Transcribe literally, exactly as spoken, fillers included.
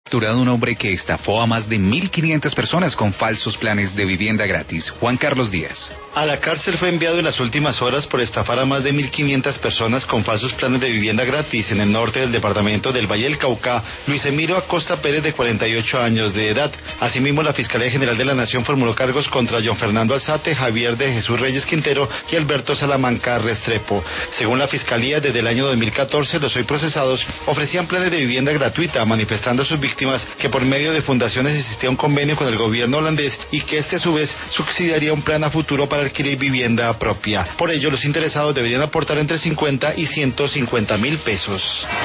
Capturado un hombre que estafó a más de mil quinientas personas con falsos planes de vivienda gratis. Juan Carlos Díaz. A la cárcel fue enviado en las últimas horas por estafar a más de mil quinientas personas con falsos planes de vivienda gratis en el norte del departamento del Valle del Cauca, Luis Emiro Acosta Pérez, de cuarenta y ocho años de edad. Asimismo, la Fiscalía General de la Nación formuló cargos contra John Fernando Alzate, Javier de Jesús Reyes Quintero y Alberto Salamanca Restrepo. Según la Fiscalía, desde el año dos mil catorce, los hoy procesados ofrecían planes de vivienda gratuita, manifestando a sus víctimas que por medio de fundaciones existía un convenio con el gobierno holandés y que este a su vez subsidiaría un plan a futuro para adquirir vivienda propia. Por ello, los interesados deberían aportar entre cincuenta y ciento cincuenta mil pesos.